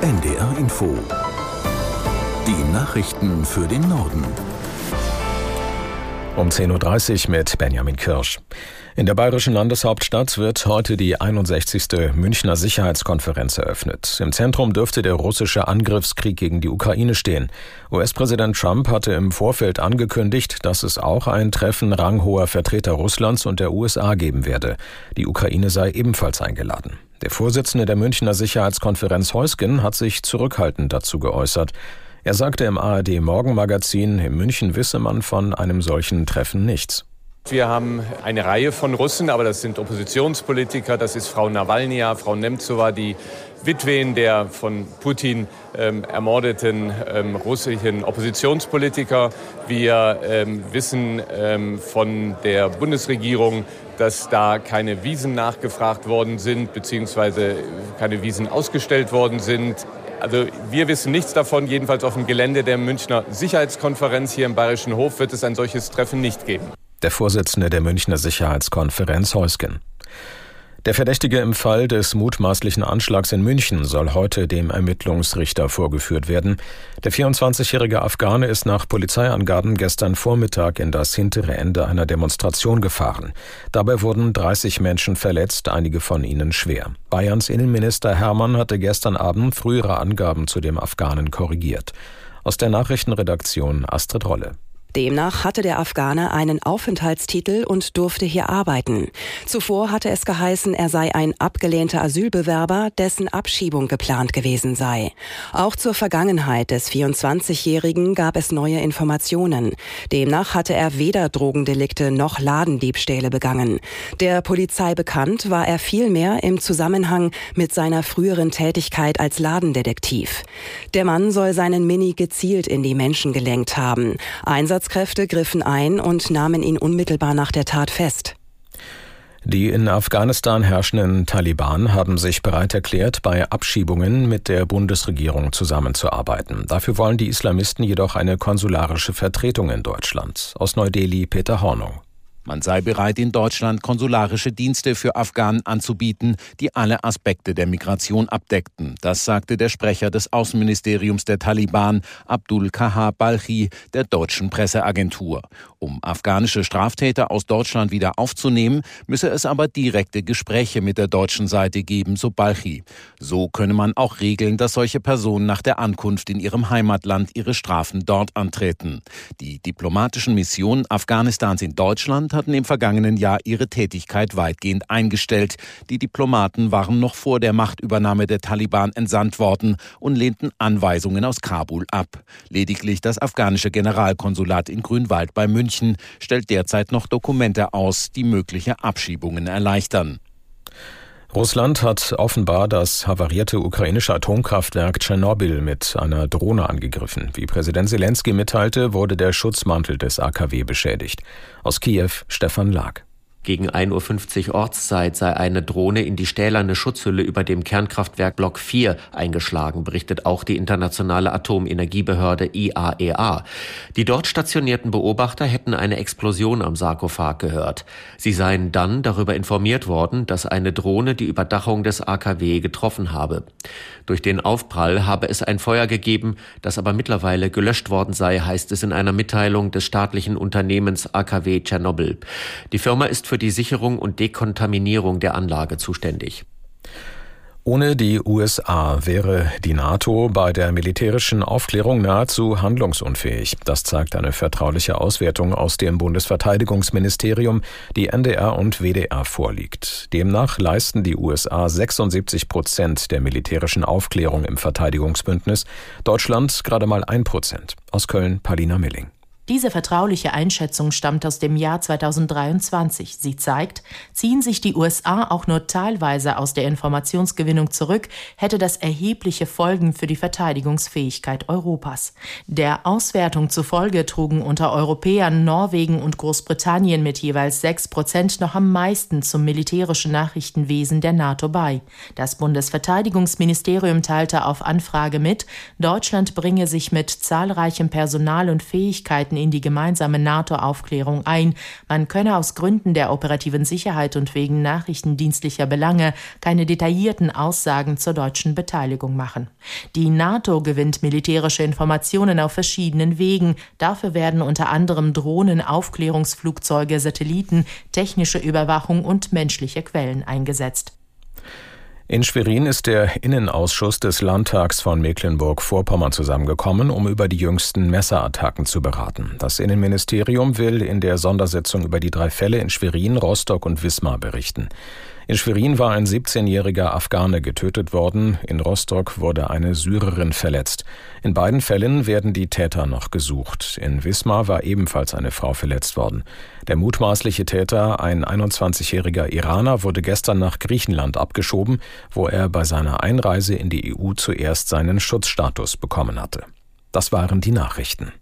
NDR Info. Die Nachrichten für den Norden. Um 10.30 Uhr mit Benjamin Kirsch. In der bayerischen Landeshauptstadt wird heute die 61. Münchner Sicherheitskonferenz eröffnet. Im Zentrum dürfte der russische Angriffskrieg gegen die Ukraine stehen. US-Präsident Trump hatte im Vorfeld angekündigt, dass es auch ein Treffen ranghoher Vertreter Russlands und der USA geben werde. Die Ukraine sei ebenfalls eingeladen. Der Vorsitzende der Münchner Sicherheitskonferenz Heusgen hat sich zurückhaltend dazu geäußert. Er sagte im ARD-Morgenmagazin, in München wisse man von einem solchen Treffen nichts. Wir haben eine Reihe von Russen, aber das sind Oppositionspolitiker. Das ist Frau Nawalnja, Frau Nemzowa, die Witwen der von Putin ermordeten russischen Oppositionspolitiker. Wir wissen von der Bundesregierung, dass da keine Visen nachgefragt worden sind, beziehungsweise keine Visen ausgestellt worden sind. Also wir wissen nichts davon. Jedenfalls auf dem Gelände der Münchner Sicherheitskonferenz hier im Bayerischen Hof wird es ein solches Treffen nicht geben. Der Vorsitzende der Münchner Sicherheitskonferenz Heusgen. Der Verdächtige im Fall des mutmaßlichen Anschlags in München soll heute dem Ermittlungsrichter vorgeführt werden. Der 24-jährige Afghane ist nach Polizeiangaben gestern Vormittag in das hintere Ende einer Demonstration gefahren. Dabei wurden 30 Menschen verletzt, einige von ihnen schwer. Bayerns Innenminister Hermann hatte gestern Abend frühere Angaben zu dem Afghanen korrigiert. Aus der Nachrichtenredaktion Astrid Rolle. Demnach hatte der Afghane einen Aufenthaltstitel und durfte hier arbeiten. Zuvor hatte es geheißen, er sei ein abgelehnter Asylbewerber, dessen Abschiebung geplant gewesen sei. Auch zur Vergangenheit des 24-Jährigen gab es neue Informationen. Demnach hatte er weder Drogendelikte noch Ladendiebstähle begangen. Der Polizei bekannt war er vielmehr im Zusammenhang mit seiner früheren Tätigkeit als Ladendetektiv. Der Mann soll seinen Mini gezielt in die Menschen gelenkt haben. Einsatzkräfte griffen ein und nahmen ihn unmittelbar nach der Tat fest. Die in Afghanistan herrschenden Taliban haben sich bereit erklärt, bei Abschiebungen mit der Bundesregierung zusammenzuarbeiten. Dafür wollen die Islamisten jedoch eine konsularische Vertretung in Deutschland. Aus Neu-Delhi Peter Hornung. Man sei bereit, in Deutschland konsularische Dienste für Afghanen anzubieten, die alle Aspekte der Migration abdeckten. Das sagte der Sprecher des Außenministeriums der Taliban, Abdul Kahar Balchi, der deutschen Presseagentur. Um afghanische Straftäter aus Deutschland wieder aufzunehmen, müsse es aber direkte Gespräche mit der deutschen Seite geben, so Balchi. So könne man auch regeln, dass solche Personen nach der Ankunft in ihrem Heimatland ihre Strafen dort antreten. Die diplomatischen Missionen Afghanistans in Deutschland hatten im vergangenen Jahr ihre Tätigkeit weitgehend eingestellt. Die Diplomaten waren noch vor der Machtübernahme der Taliban entsandt worden und lehnten Anweisungen aus Kabul ab. Lediglich das afghanische Generalkonsulat in Grünwald bei München stellt derzeit noch Dokumente aus, die mögliche Abschiebungen erleichtern. Russland hat offenbar das havarierte ukrainische Atomkraftwerk Tschernobyl mit einer Drohne angegriffen. Wie Präsident Selenskyj mitteilte, wurde der Schutzmantel des AKW beschädigt. Aus Kiew Stefan Lag. Gegen 1:50 Uhr Ortszeit sei eine Drohne in die stählerne Schutzhülle über dem Kernkraftwerk Block 4 eingeschlagen, berichtet auch die internationale Atomenergiebehörde IAEA. Die dort stationierten Beobachter hätten eine Explosion am Sarkophag gehört. Sie seien dann darüber informiert worden, dass eine Drohne die Überdachung des AKW getroffen habe. Durch den Aufprall habe es ein Feuer gegeben, das aber mittlerweile gelöscht worden sei, heißt es in einer Mitteilung des staatlichen Unternehmens AKW Tschernobyl. Die Firma ist für die Sicherung und Dekontaminierung der Anlage zuständig. Ohne die USA wäre die NATO bei der militärischen Aufklärung nahezu handlungsunfähig. Das zeigt eine vertrauliche Auswertung aus dem Bundesverteidigungsministerium, die NDR und WDR vorliegt. Demnach leisten die USA 76% der militärischen Aufklärung im Verteidigungsbündnis, Deutschland gerade mal 1%. Aus Köln Paulina Milling. Diese vertrauliche Einschätzung stammt aus dem Jahr 2023. Sie zeigt, ziehen sich die USA auch nur teilweise aus der Informationsgewinnung zurück, hätte das erhebliche Folgen für die Verteidigungsfähigkeit Europas. Der Auswertung zufolge trugen unter Europäern Norwegen und Großbritannien mit jeweils 6% noch am meisten zum militärischen Nachrichtenwesen der NATO bei. Das Bundesverteidigungsministerium teilte auf Anfrage mit, Deutschland bringe sich mit zahlreichem Personal und Fähigkeiten traten in die gemeinsame NATO-Aufklärung ein. Man könne aus Gründen der operativen Sicherheit und wegen nachrichtendienstlicher Belange keine detaillierten Aussagen zur deutschen Beteiligung machen. Die NATO gewinnt militärische Informationen auf verschiedenen Wegen. Dafür werden unter anderem Drohnen, Aufklärungsflugzeuge, Satelliten, technische Überwachung und menschliche Quellen eingesetzt. In Schwerin ist der Innenausschuss des Landtags von Mecklenburg-Vorpommern zusammengekommen, um über die jüngsten Messerattacken zu beraten. Das Innenministerium will in der Sondersitzung über die 3 Fälle in Schwerin, Rostock und Wismar berichten. In Schwerin war ein 17-jähriger Afghane getötet worden, in Rostock wurde eine Syrerin verletzt. In beiden Fällen werden die Täter noch gesucht. In Wismar war ebenfalls eine Frau verletzt worden. Der mutmaßliche Täter, ein 21-jähriger Iraner, wurde gestern nach Griechenland abgeschoben, wo er bei seiner Einreise in die EU zuerst seinen Schutzstatus bekommen hatte. Das waren die Nachrichten.